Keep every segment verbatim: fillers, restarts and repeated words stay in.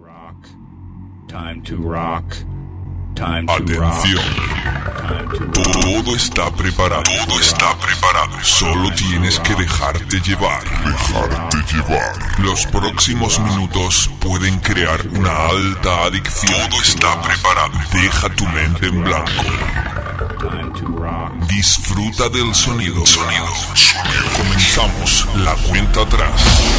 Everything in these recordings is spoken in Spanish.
Atención. Todo está preparado. Todo está preparado. Solo tienes que dejarte llevar. Dejarte llevar. Los próximos minutos pueden crear una alta adicción. Todo está preparado. Deja tu mente en blanco. Disfruta del sonido. Sonido. Comenzamos la cuenta atrás.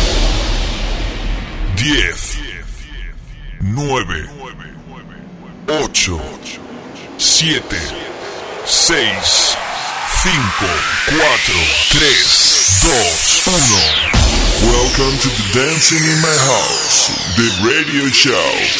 Diez. Nueve. Ocho. Siete. Seis. Cinco. Cuatro. Tres. Dos. Uno. Welcome to the Dancing in My House, the radio show.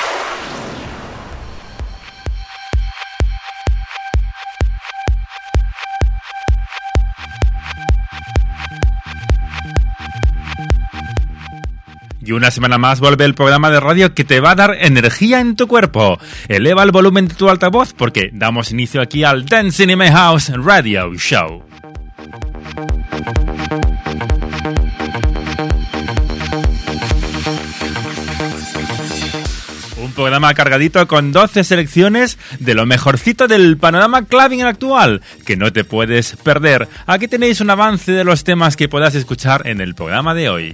Y una semana más vuelve el programa de radio que te va a dar energía en tu cuerpo. Eleva el volumen de tu altavoz porque damos inicio aquí al Dancing in My House Radio Show. Un programa cargadito con doce selecciones de lo mejorcito del panorama clubbing actual, que no te puedes perder. Aquí tenéis un avance de los temas que podrás escuchar en el programa de hoy.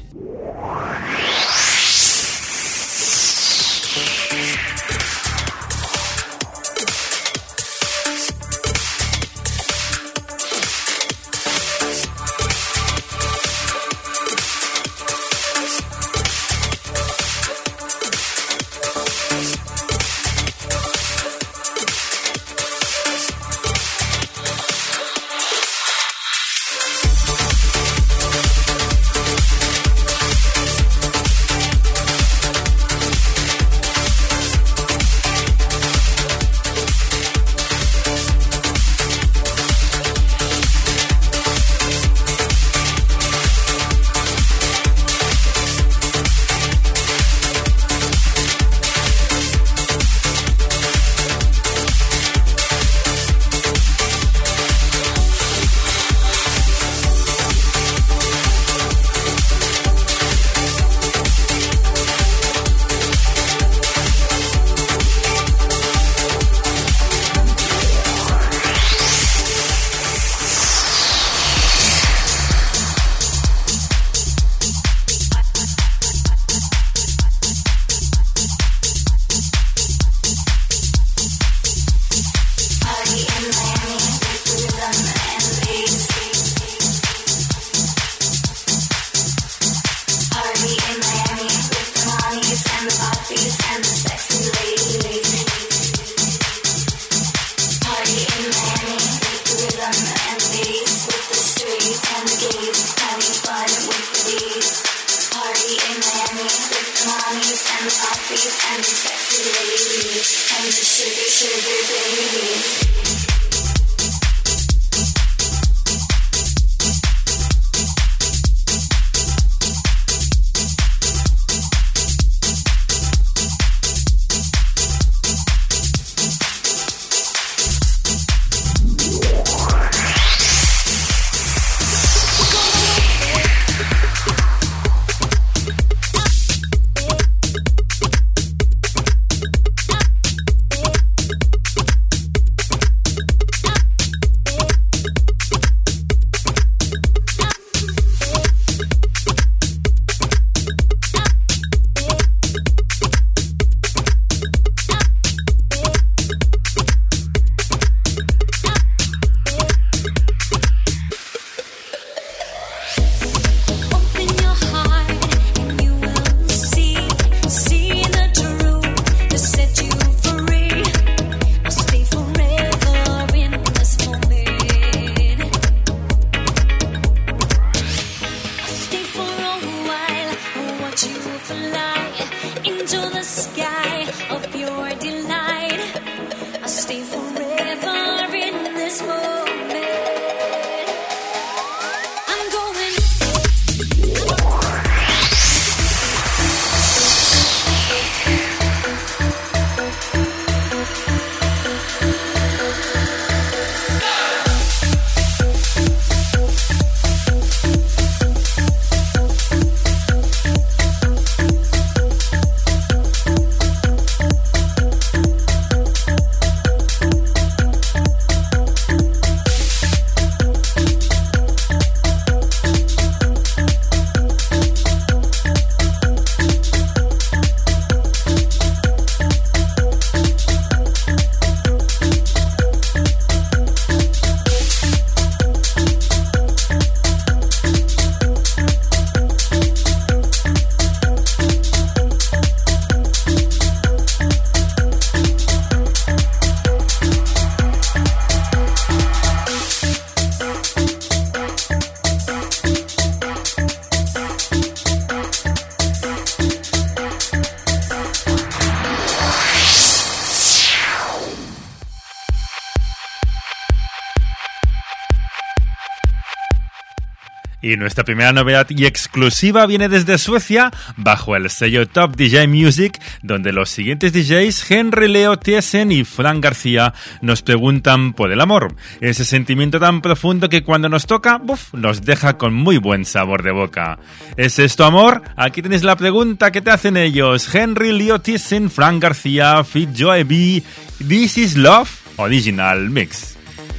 Y nuestra primera novedad y exclusiva viene desde Suecia, bajo el sello Top D J Music, donde los siguientes D Js, Henry Leo Thiessen y Fran García, nos preguntan por el amor. Ese sentimiento tan profundo que cuando nos toca, ¡buf!, nos deja con muy buen sabor de boca. ¿Es esto amor? Aquí tenéis la pregunta que te hacen ellos. Henry Leo Thiessen, Fran García, Fit Joe B, This is Love, Original Mix.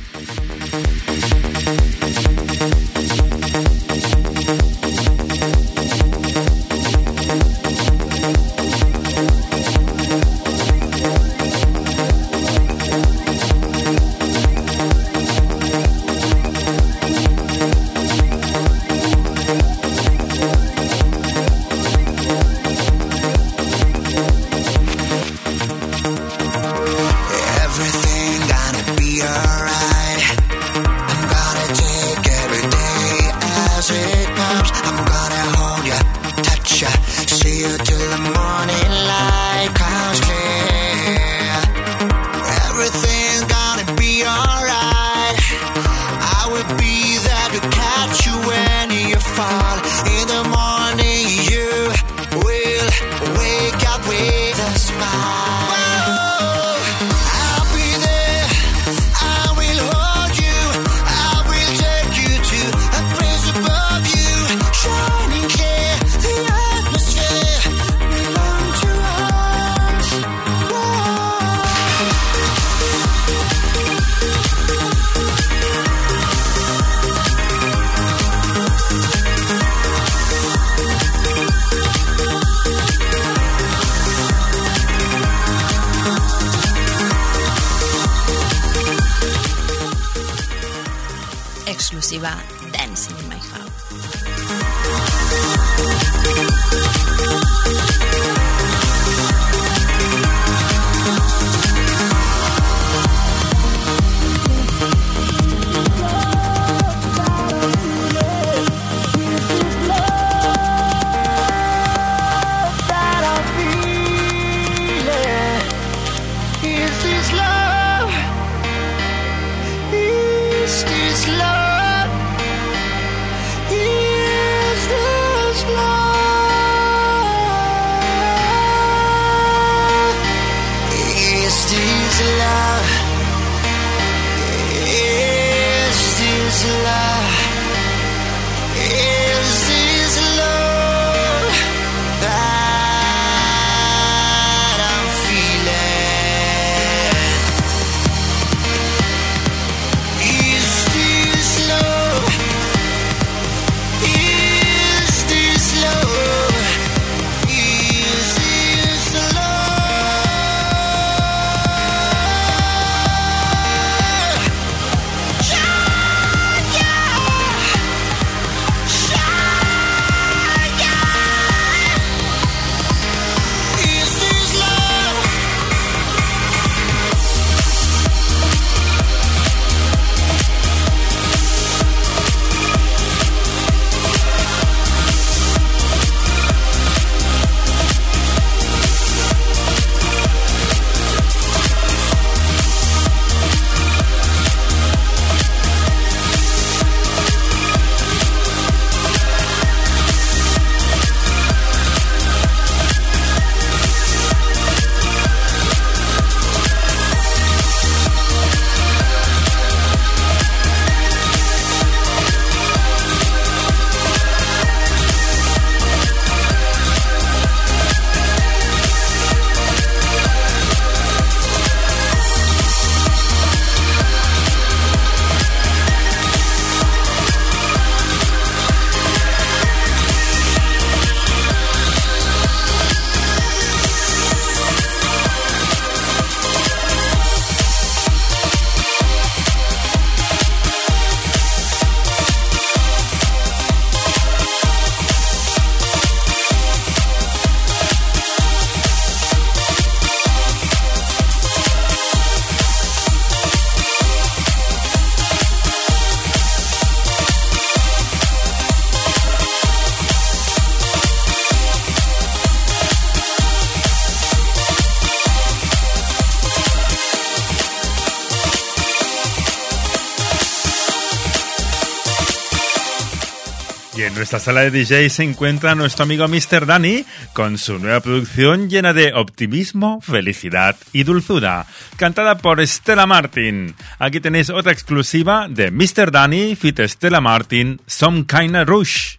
Exclusiva Dancing in My House. Yeah! Y en nuestra sala de D J se encuentra nuestro amigo mister Dani con su nueva producción llena de optimismo, felicidad y dulzura, cantada por Stella Martin. Aquí tenéis otra exclusiva de mister Dani feat Stella Martin, Some Kinda Rush.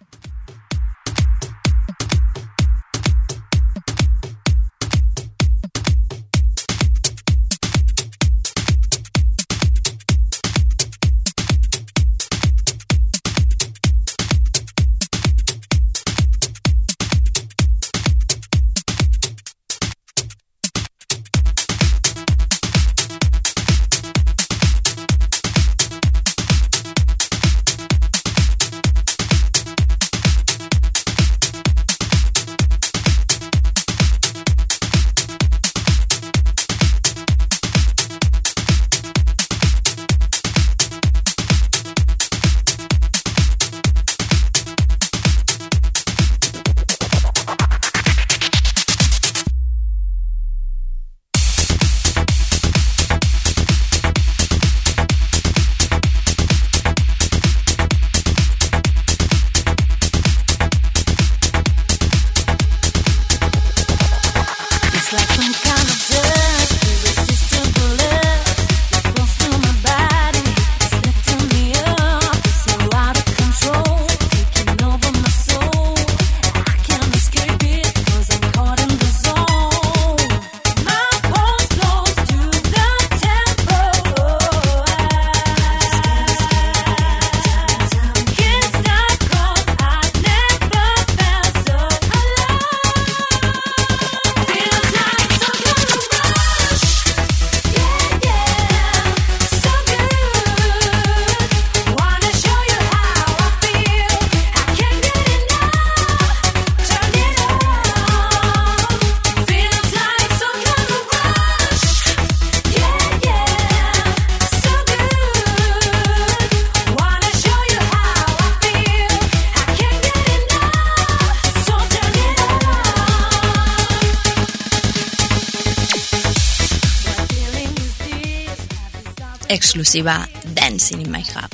Exclusiva Dancing in My Hub.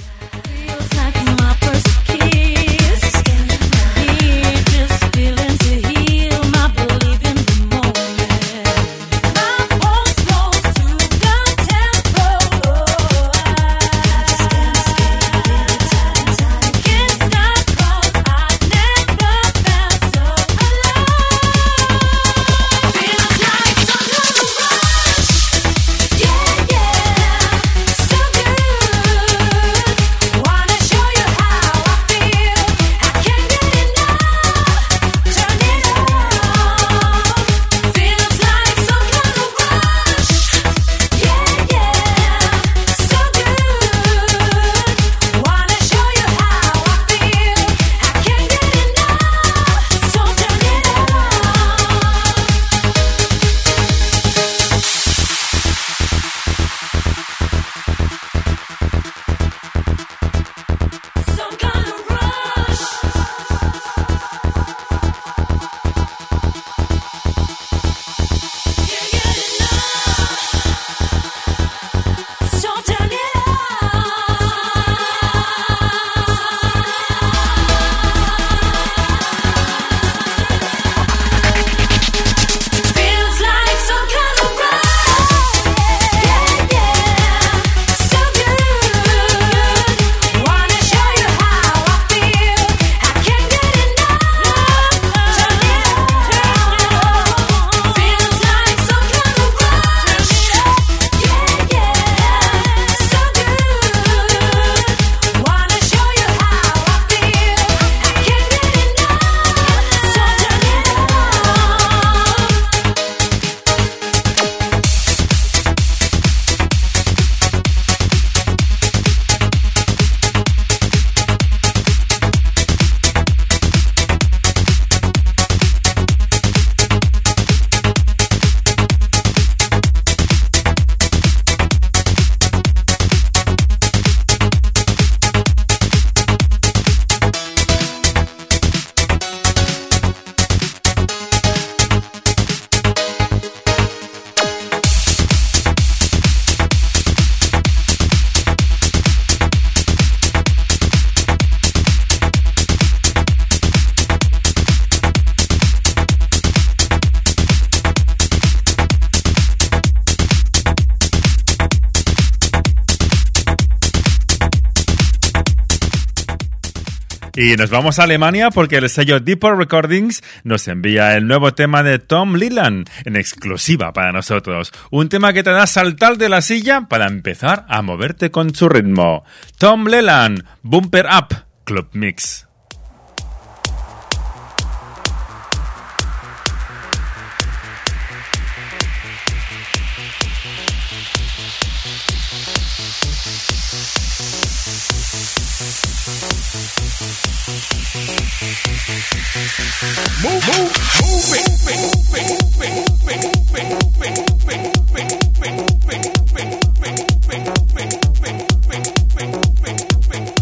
Wanna show you how Y nos vamos a Alemania porque el sello Deeper Recordings nos envía el nuevo tema de Tom Leland en exclusiva para nosotros. Un tema que te da saltar de la silla para empezar a moverte con su ritmo. Tom Leland, Bumper Up, Club Mix. Move, move, move it, move it, move it, move it, move it, move it, move it, move it, move it, move it, move it, move it, move it, move it, move it, move it, move it, move it, move it,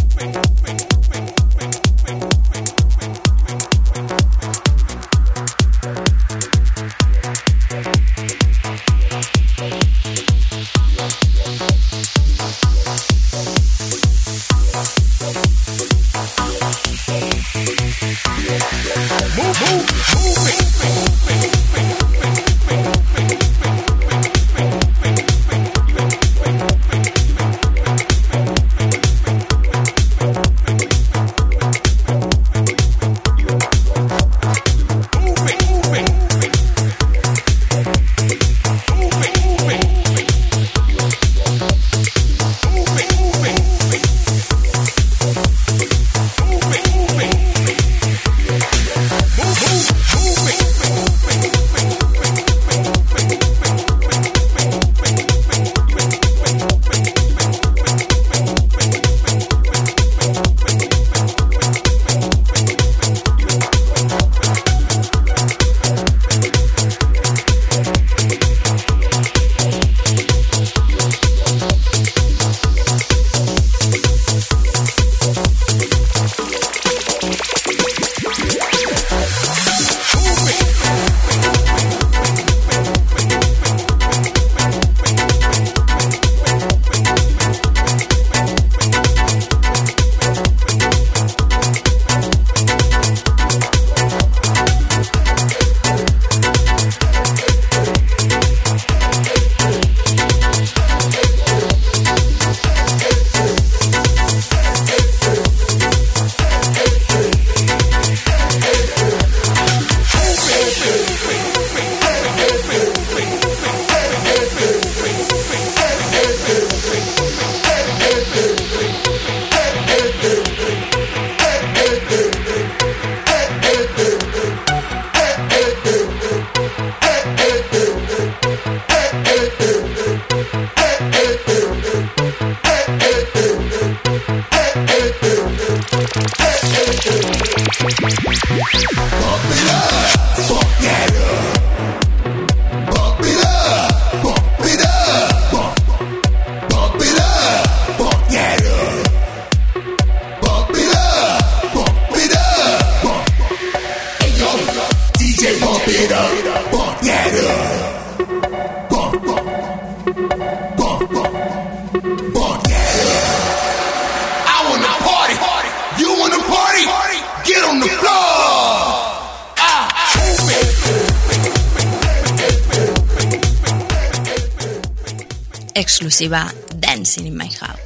Exclusiva Dancing in My House.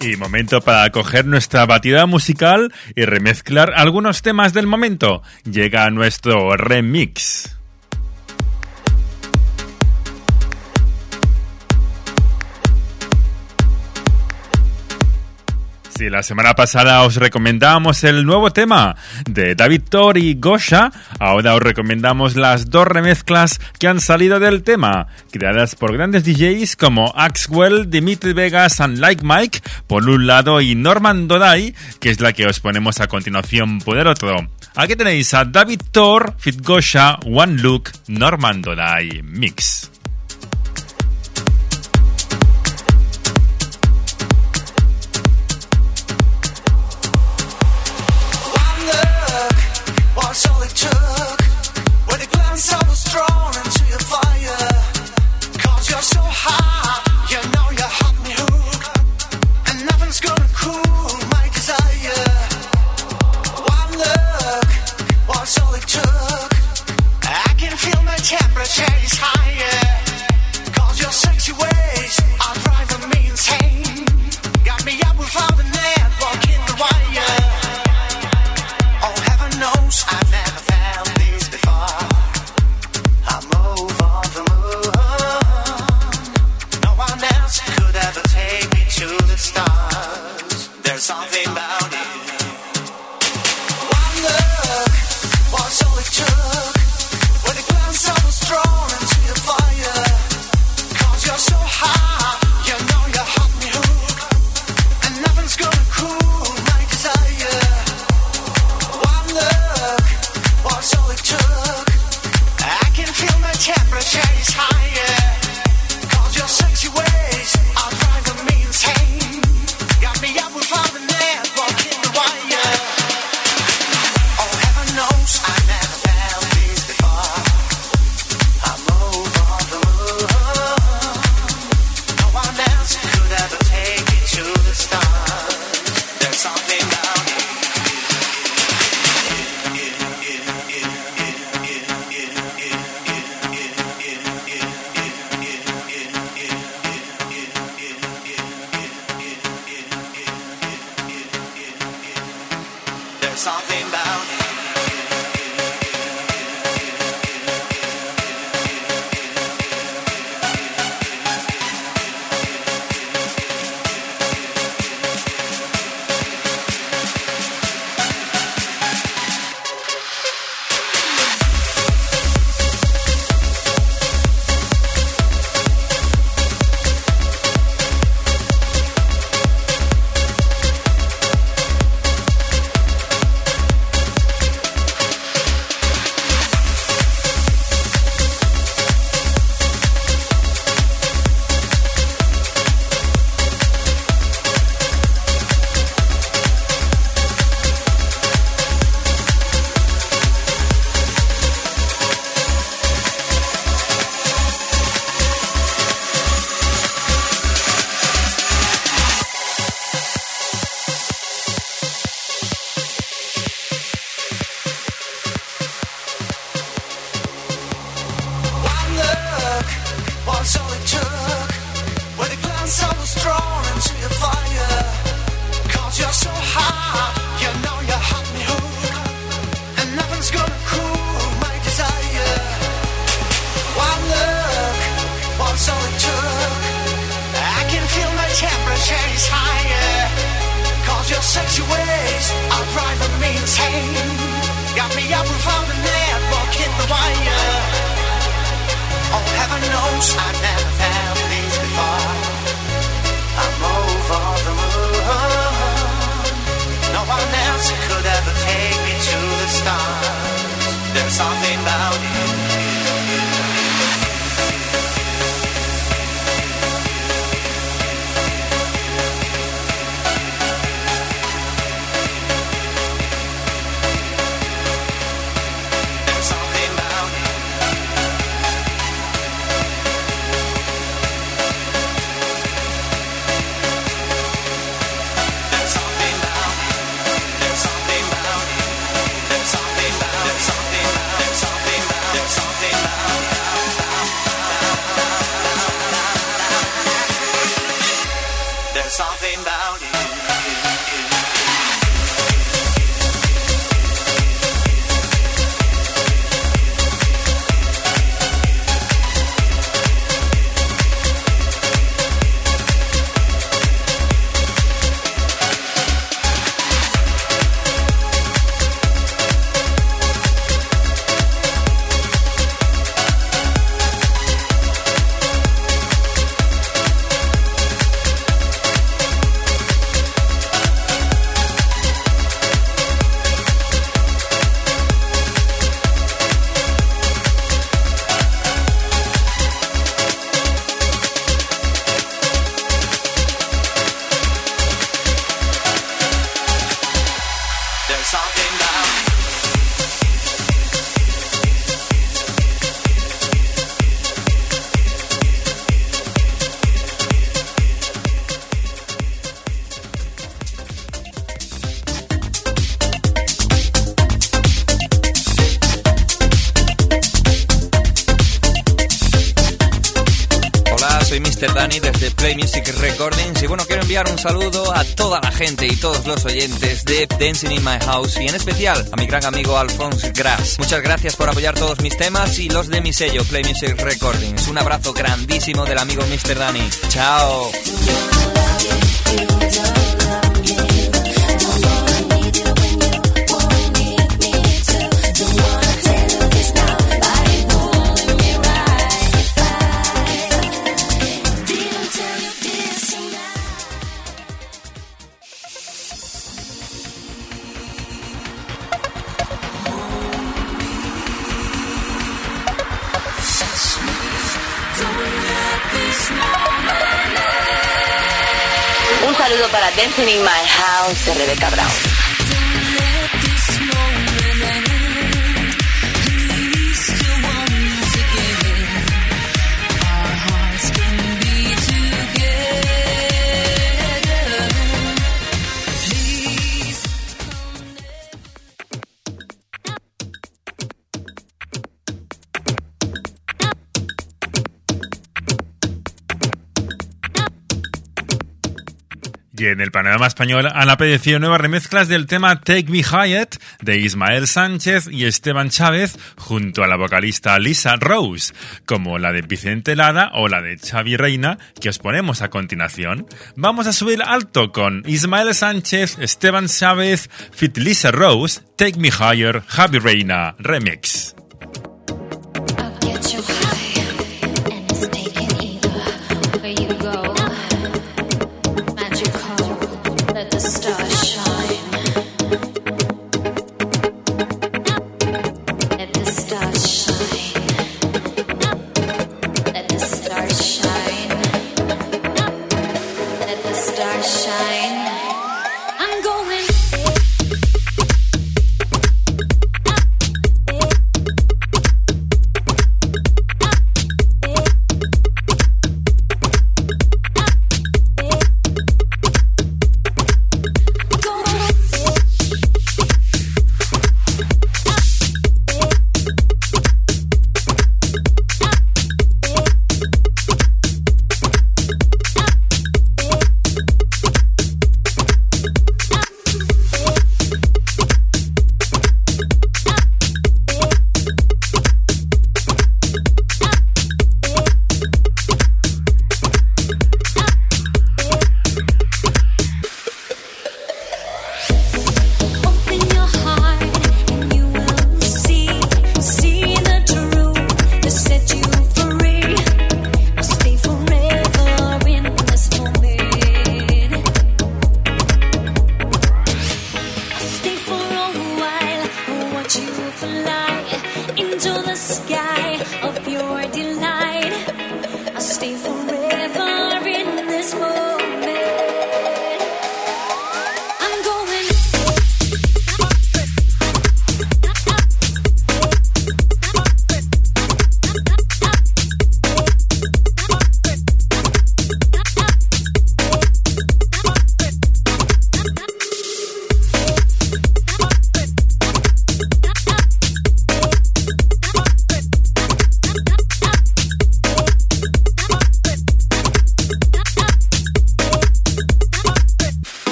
Y momento para coger nuestra batida musical y remezclar algunos temas del momento. Llega nuestro remix. Sí, la semana pasada os recomendábamos el nuevo tema de David Thor y Gosha. Ahora os recomendamos las dos remezclas que han salido del tema, creadas por grandes D Js como Axwell, Dimitri Vegas y Like Mike por un lado y Norman Dodai, que es la que os ponemos a continuación por el otro. Aquí tenéis a David Thor, Fit Gosha, One Look, Norman Dodai Mix. All it took, with a glance I was drawn into your fire. Cause you're so hot, you know you hot me hook, and nothing's gonna cool my desire. One look was all it took. I can feel my temperature is higher. Cause your sexy ways are driving me insane. Got me up without a net, walking the wire. Oh, heaven knows I've never felt this before. I'm over the moon. No one else could ever take me to the stars. There's something about it. One look was all it took. With a glance I was drawn into your fire. Cause you're so hot, you know you hot me hook, and nothing's gonna cool my desire. Was all it took. I can feel my temperature is higher. Cause your sexy ways are driving me insane. Got me up without a net, walking the wire. Oh, heaven knows I never felt this before. I'm over the moon. No one else could ever take me to the stars. There's something about it. Something about it. something about you. Dani desde Play Music Recordings y bueno, quiero enviar un saludo a toda la gente y todos los oyentes de Dancing in My House y en especial a mi gran amigo Alphonse Grass. Muchas gracias por apoyar todos mis temas y los de mi sello Play Music Recordings. Un abrazo grandísimo del amigo mister Dani. Chao. Un saludo para Dancing in My House de Rebecca Brown. Y en el panorama español han aparecido nuevas remezclas del tema Take Me Higher de Ismael Sánchez y Esteban Chávez junto a la vocalista Lisa Rose, como la de Vicente Lara o la de Xavi Reina que os ponemos a continuación. Vamos a subir alto con Ismael Sánchez, Esteban Chávez, Fit Lisa Rose, Take Me Higher, Xavi Reina Remix.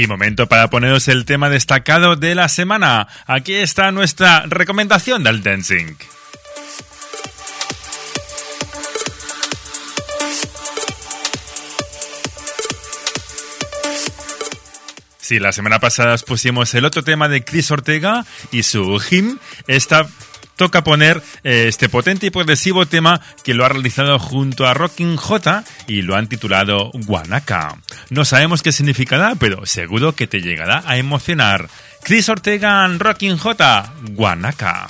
Y momento para poneros el tema destacado de la semana. Aquí está nuestra recomendación del dancing. Sí, la semana pasada os pusimos el otro tema de Chris Ortega y su Him. Esta toca poner eh, este potente y progresivo tema que lo ha realizado junto a Rockin' J y lo han titulado Guanaca. No sabemos qué significará, pero seguro que te llegará a emocionar. Chris Ortega and Rockin' J, Guanaca.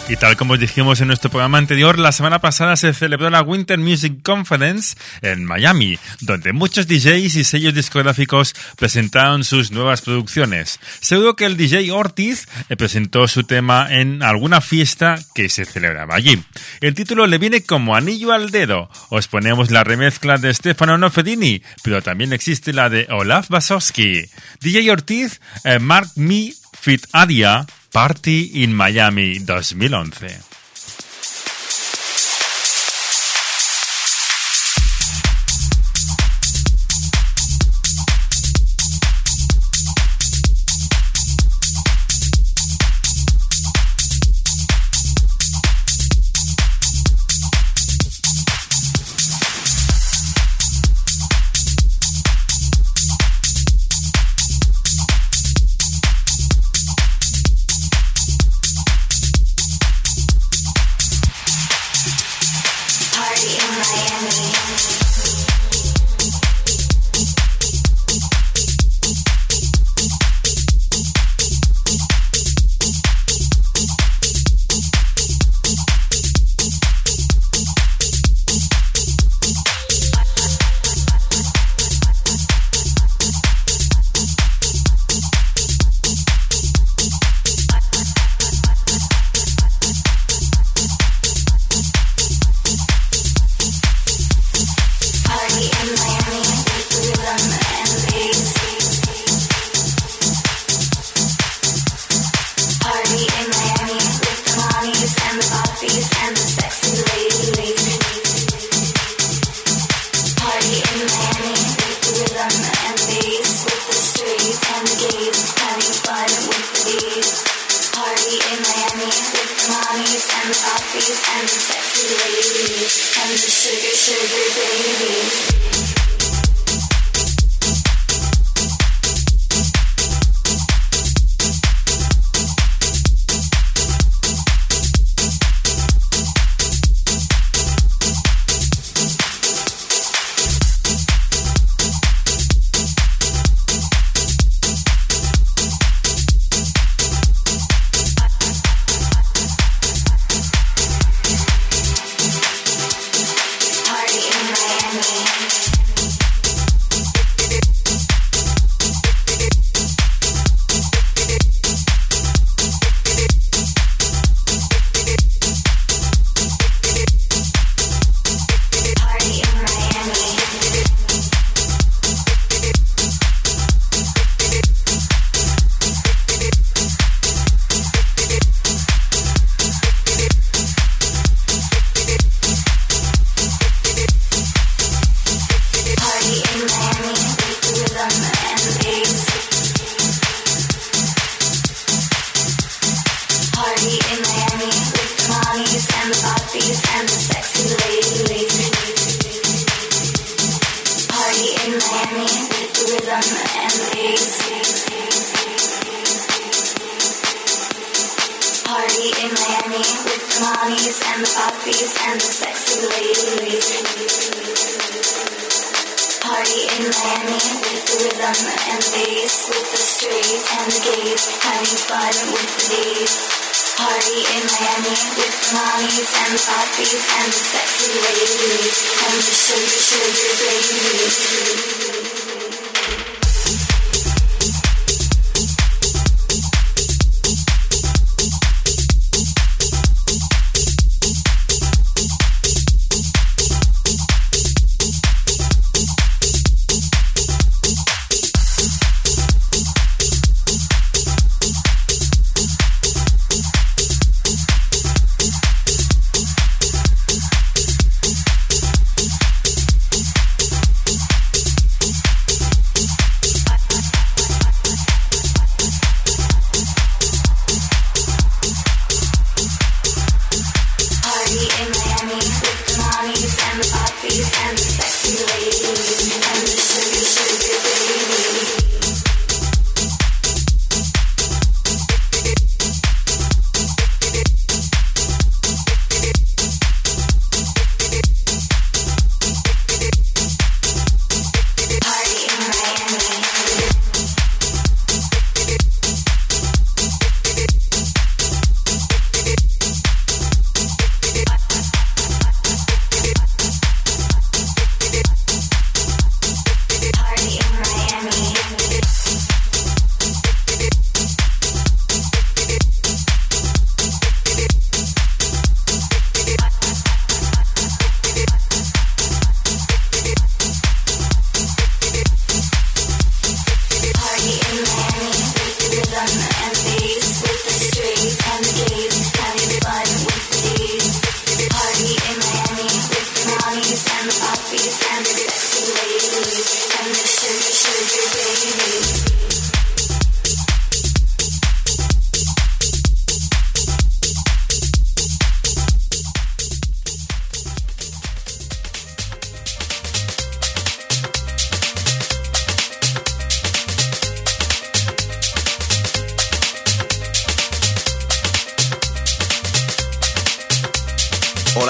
Y tal como os dijimos en nuestro programa anterior, la semana pasada se celebró la Winter Music Conference en Miami, donde muchos D Js y sellos discográficos presentaron sus nuevas producciones. Seguro que el D J Ortiz presentó su tema en alguna fiesta que se celebraba allí. El título le viene como anillo al dedo. Os ponemos la remezcla de Stefano Noffedini, pero también existe la de Olaf Basowski. D J Ortiz, eh, Mark Me Fit Adia, Party in Miami dos mil once.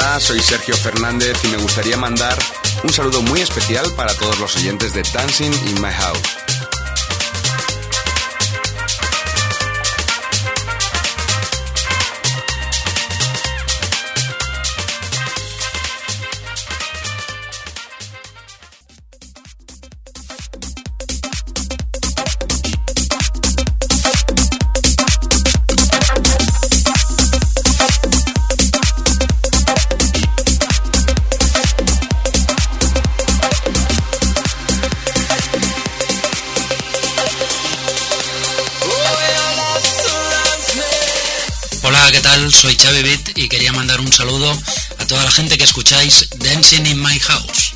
Hola, soy Sergio Fernández y me gustaría mandar un saludo muy especial para todos los oyentes de Dancing in My House. ¿Qué tal? Soy Xavi Beat y quería mandar un saludo a toda la gente que escucháis Dancing in My House.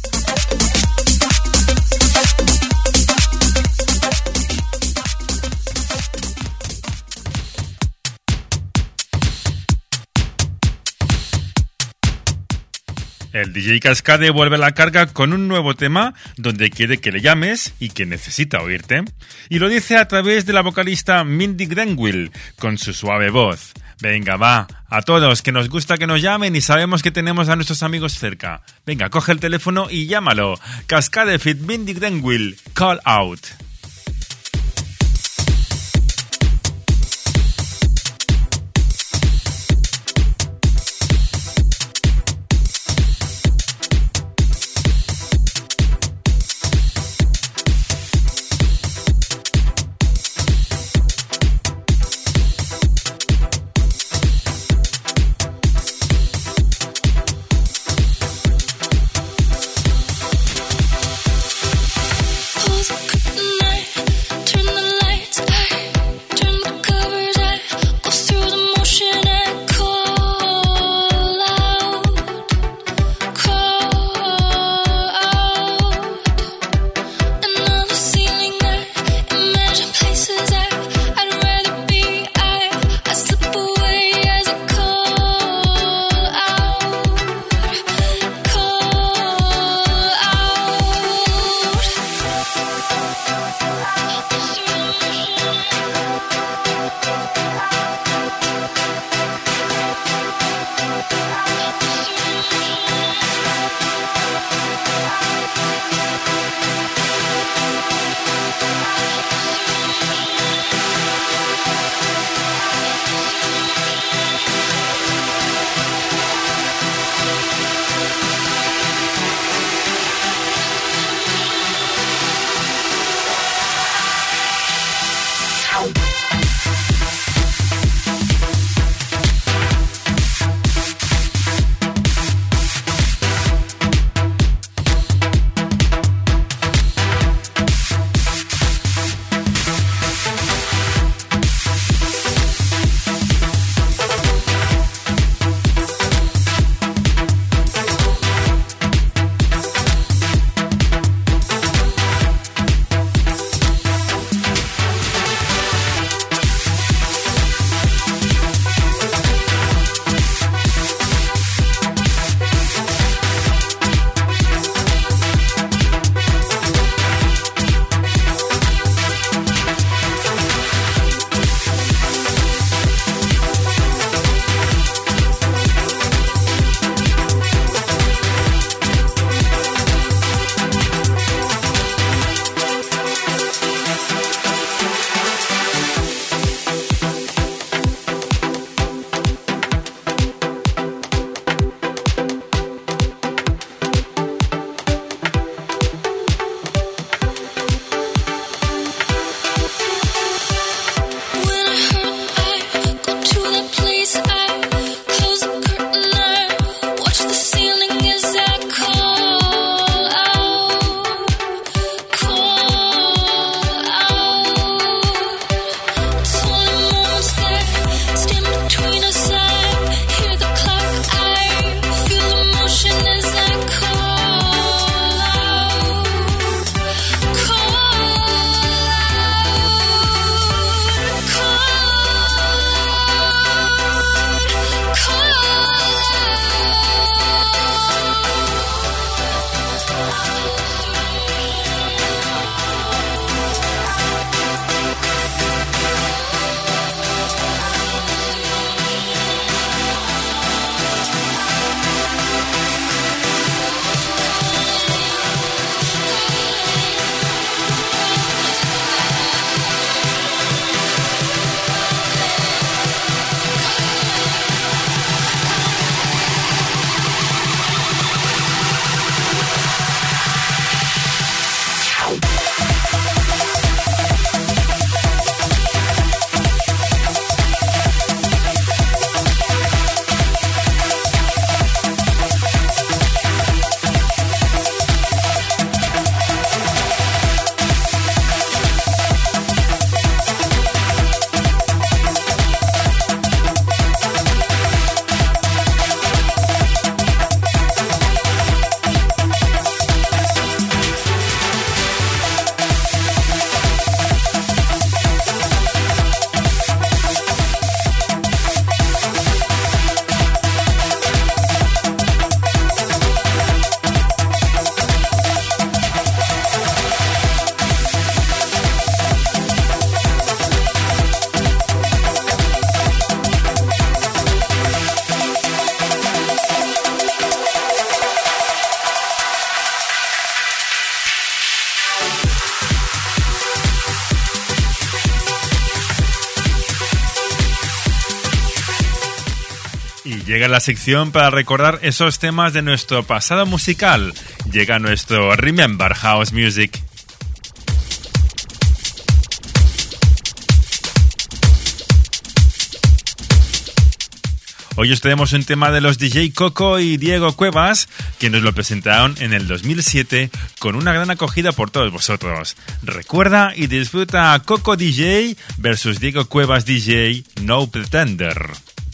El D J Cascade vuelve a la carga con un nuevo tema donde quiere que le llames y que necesita oírte. Y lo dice a través de la vocalista Mindy Grenwill con su suave voz. Venga, va, a todos, que nos gusta que nos llamen y sabemos que tenemos a nuestros amigos cerca. Venga, coge el teléfono y llámalo. Cascade feat. Mindy Grenwill, Call Out. Night. Y llega la sección para recordar esos temas de nuestro pasado musical. Llega nuestro Remember House Music. Hoy os traemos un tema de los D J Coco y Diego Cuevas, que nos lo presentaron en el dos mil siete con una gran acogida por todos vosotros. Recuerda y disfruta Coco D J versus Diego Cuevas D J No Pretender.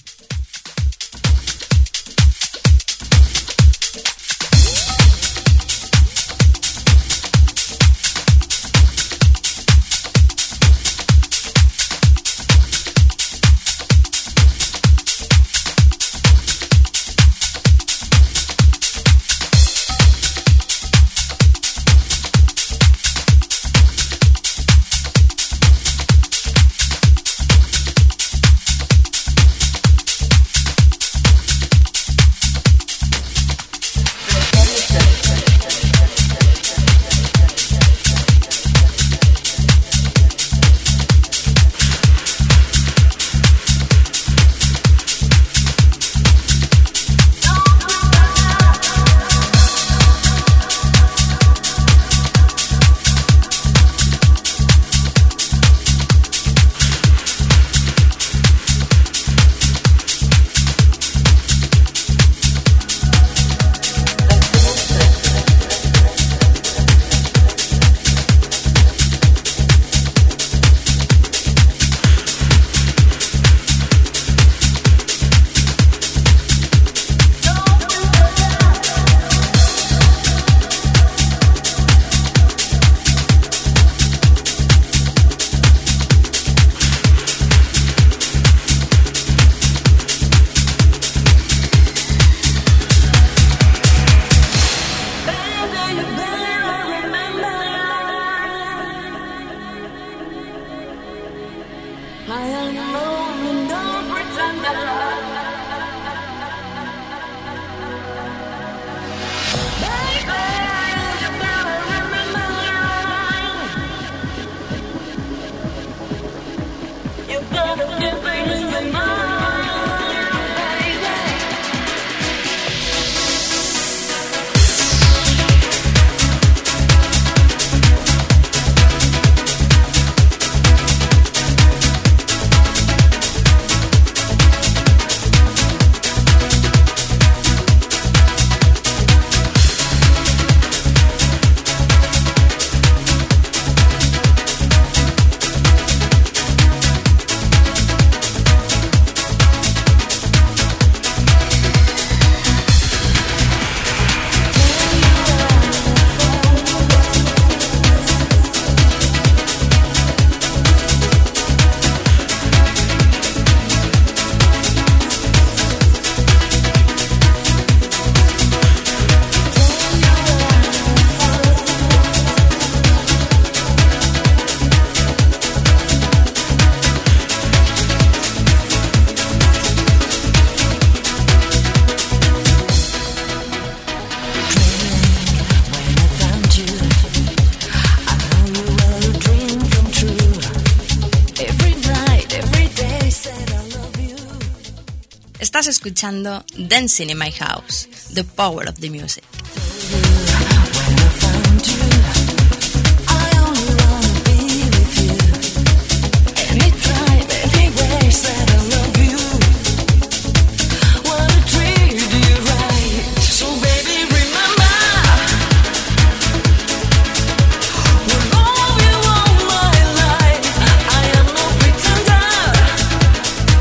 Estás escuchando Dancing in My House, The Power of the Music.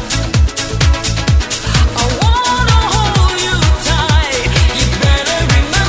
Remember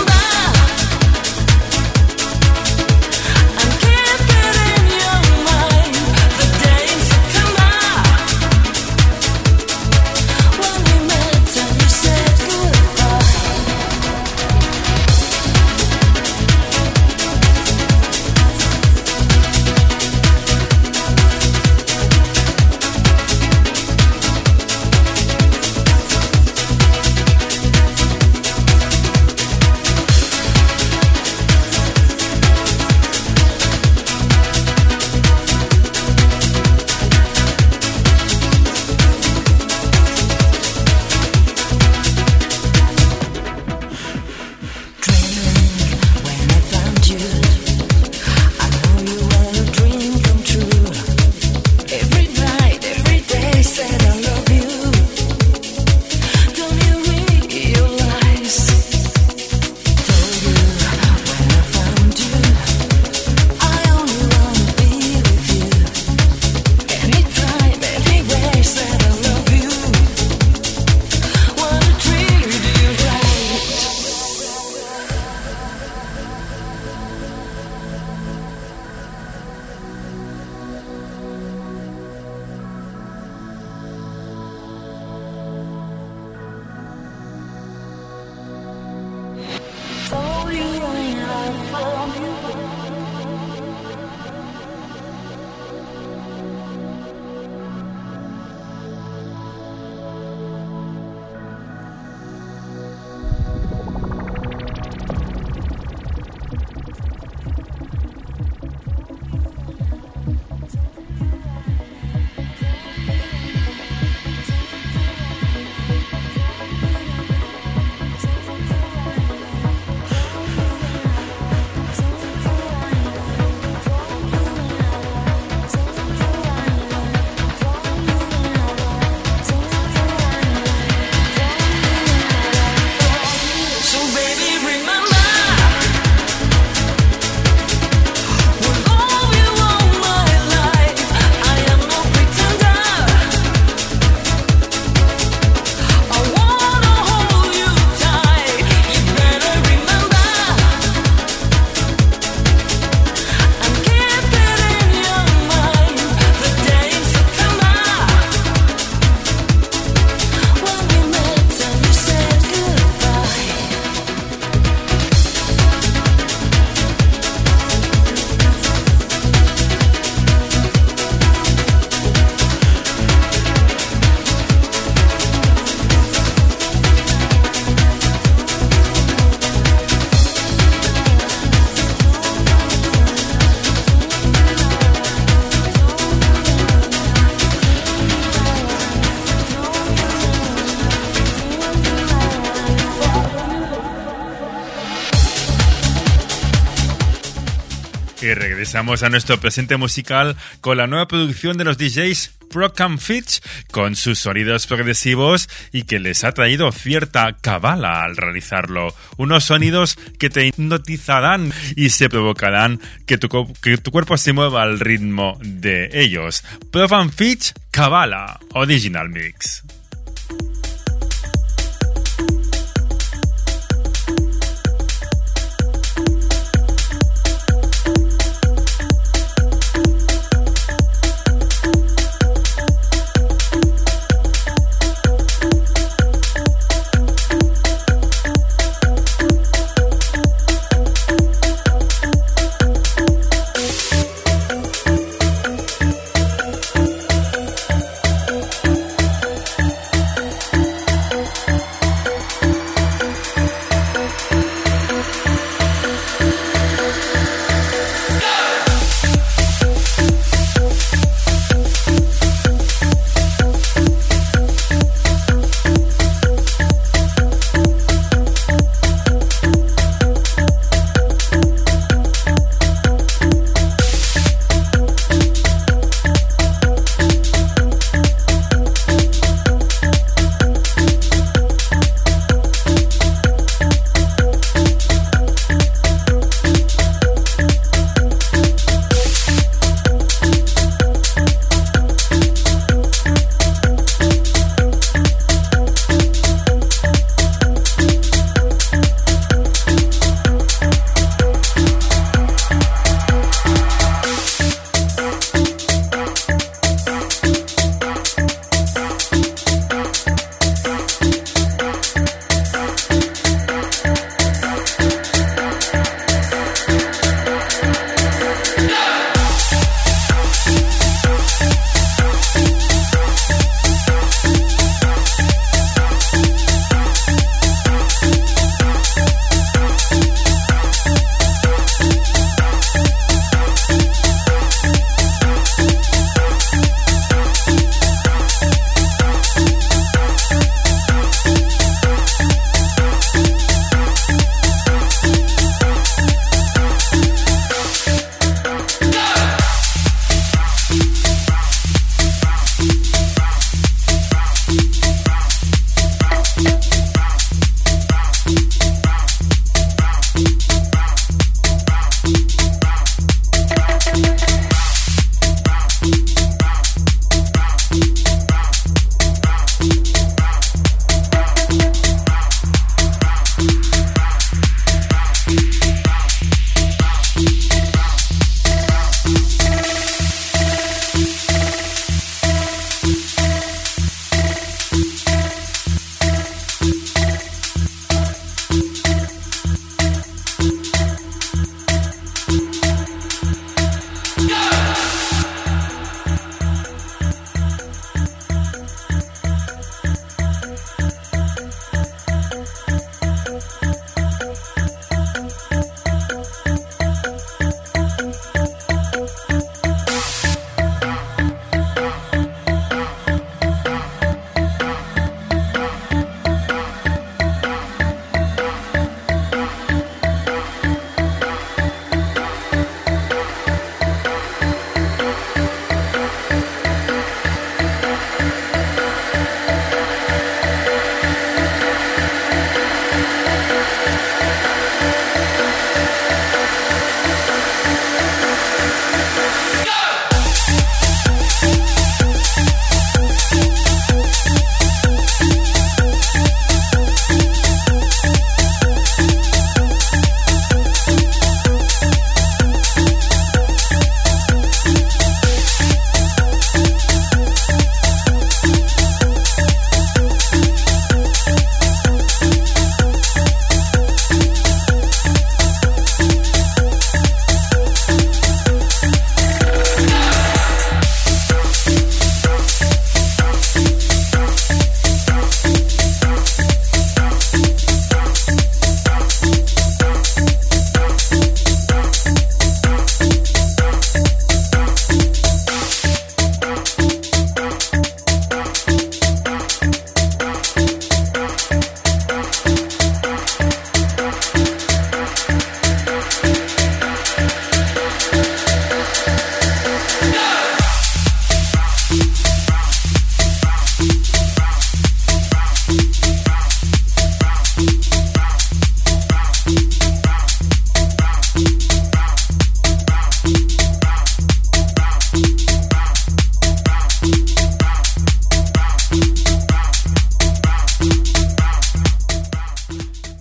Y regresamos a nuestro presente musical con la nueva producción de los D Js Procam Fitch, con sus sonidos progresivos y que les ha traído cierta cabala al realizarlo. Unos sonidos que te hipnotizarán y se provocarán que tu, que tu cuerpo se mueva al ritmo de ellos. Procam Fitch, Cabala, Original Mix.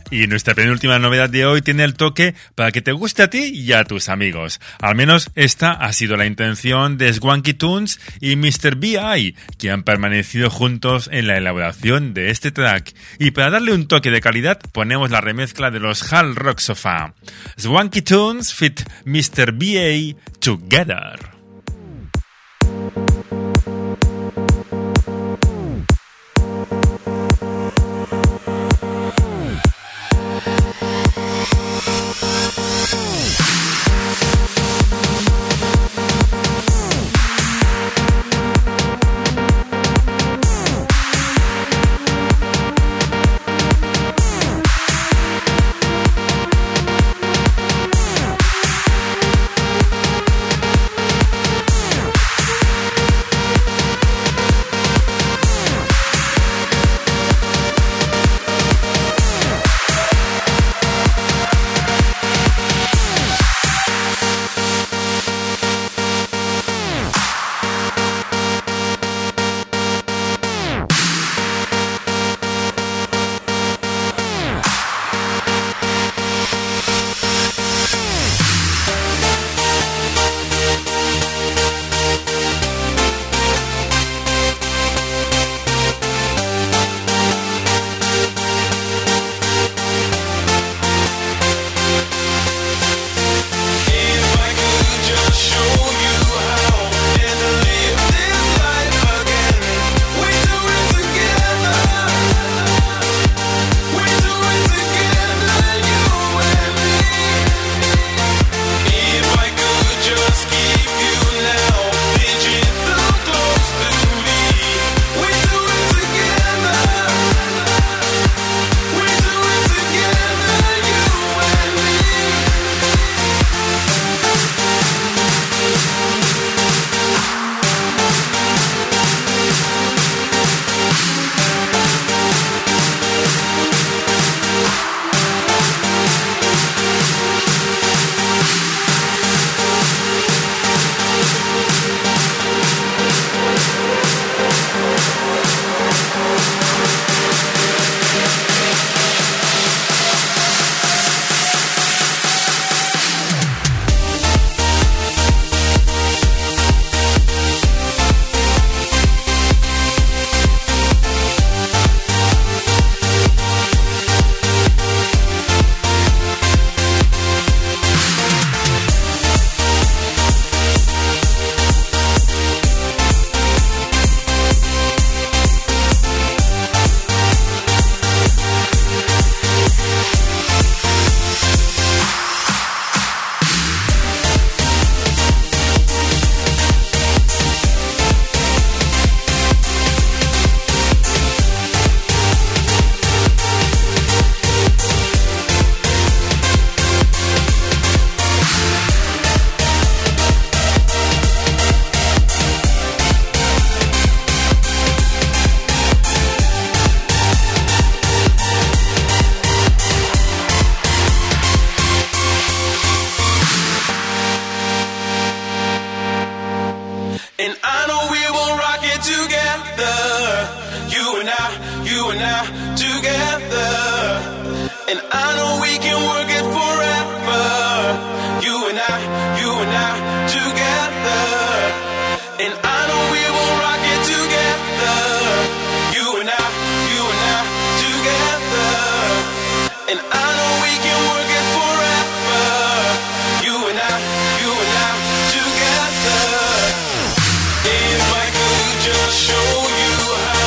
Y nuestra penúltima novedad de hoy tiene el toque para que te guste a ti y a tus amigos. Al menos esta ha sido la intención de Swanky Tunes y mister B I, que han permanecido juntos en la elaboración de este track. Y para darle un toque de calidad ponemos la remezcla de los Hal Rock Sofa. Swanky Tunes fit mister B I Together.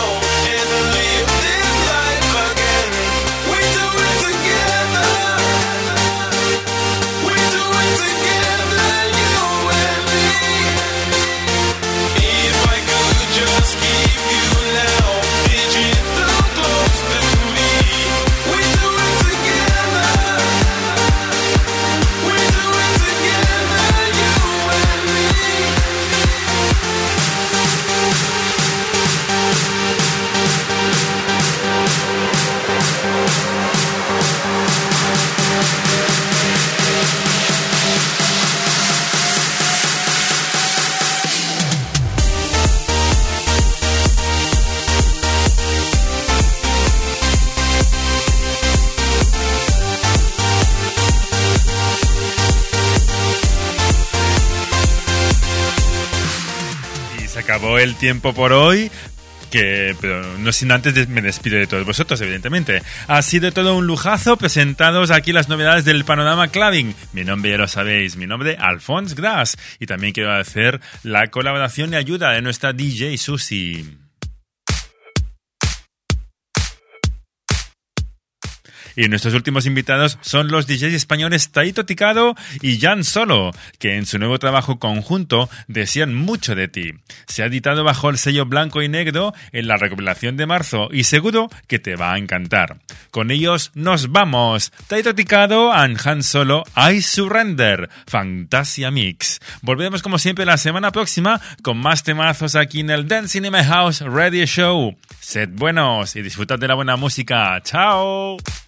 Together acabó el tiempo por hoy. Que, pero no sin antes de, me despido de todos vosotros, evidentemente. Ha sido todo un lujazo presentaros aquí las novedades del panorama clubbing. Mi nombre ya lo sabéis, mi nombre Alphonse Gras. Y también quiero agradecer la colaboración y ayuda de nuestra D J Susi. Y nuestros últimos invitados son los D Js españoles Taito Ticado y Jan Solo, que en su nuevo trabajo conjunto desean mucho de ti. Se ha editado bajo el sello blanco y negro en la recopilación de marzo y seguro que te va a encantar. Con ellos nos vamos. Taito Ticado and Jan Solo, I Surrender, Fantasia Mix. Volveremos como siempre la semana próxima con más temazos aquí en el Dancing in My House Radio Show. Sed buenos y disfrutad de la buena música. ¡Chao!